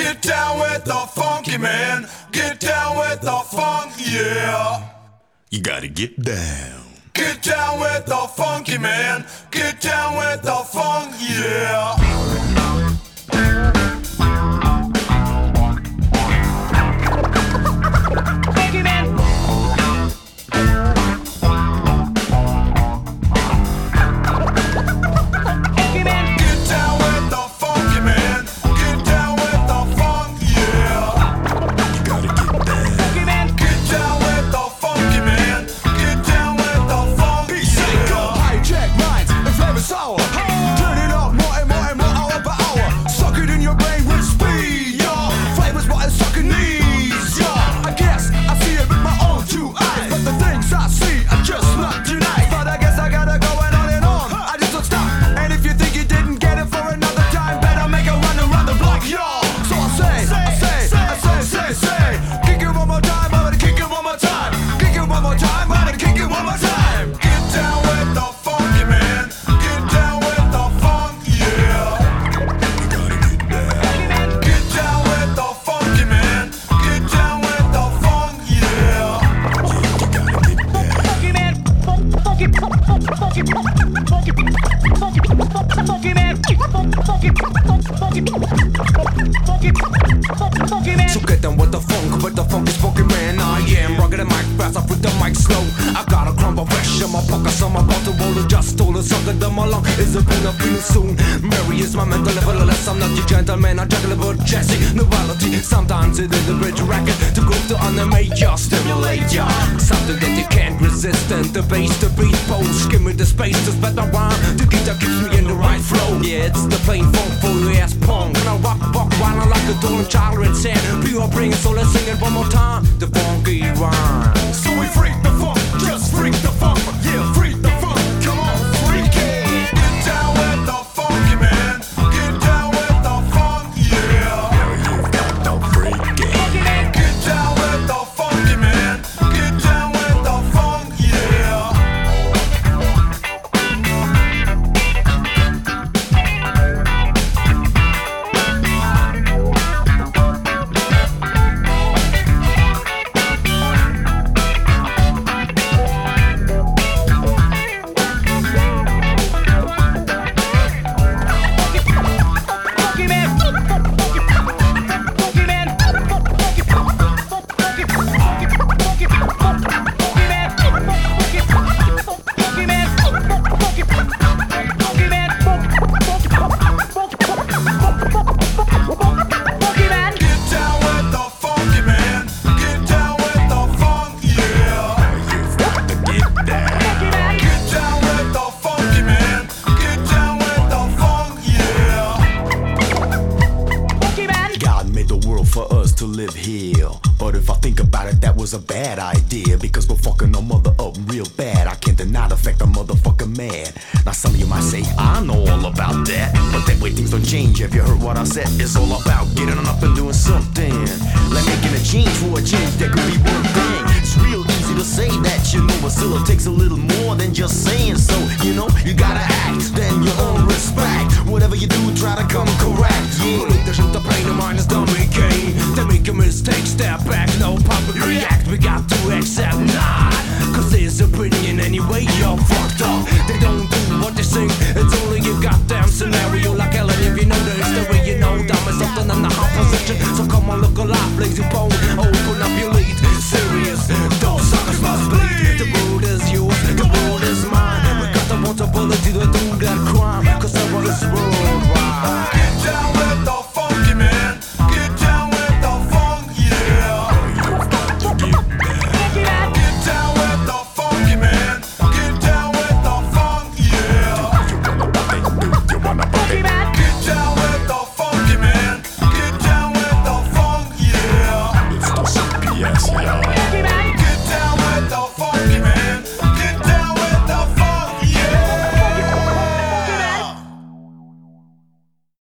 Get down with the funky man. Get down with the funk, yeah. You gotta get down. Get down with the funky man. Get down with the funk, yeah. So get down with the funk is funky man. I am rugged and mic fast, I put the mic slow. I got a crumb of fresh in my pockets, I'm about to roll it, just stole it, sucker them along. Is a boon, I'm feeling soon. Mary is my mental level, unless I'm not your gentleman. I juggle about Jesse, novelty. Sometimes it is a bridge racket to go to animate ya, stimulate ya. Something that you can't resist, and the bass, the beat pose. Give me the space to spread my rhyme. The guitar keeps me in the right flow. Yeah, it's the plain funk, full ass punk. And I rock, while I like a doll and child in sand. Pure bring it, so let's sing it one more time. The funky rhyme. So we freak the funk, just freak the funk. Yeah, freak the funk, come on, freak it. Get down with the funky man. Get down with the funk, yeah. Now you've got to freak it. Get down with the funky man. Get down with the funk, yeah. For us to live here, but if I think about it, that was a bad idea, because we're fucking our mother up real bad. I can't deny the fact I'm motherfucking mad. Now some of you might say, I know all about that, but that way things don't change. Have you heard what I said? It's all about getting on up and doing something, like making a change for a change that could be one thing. It's real easy to say that, you know, but still it takes a little more than just saying so. You know, you gotta act, then your own respect. Whatever you do, try to come correct. Yeah, there's no pain of mine is dummy game. They make a mistake, step back, no public react. We got to accept, nah, cause his opinion anyway, you're fucked up. They don't do what they sing, it's only a goddamn scenario. Like Ellen, if you know that it's the way you know, dumb is something in the hot position. So come on, look alive, lazy bone, open up your lead. Serious, those suckers must bleed. The road is yours, the world is mine. We got the possibility to do that crime, cause I want this world right.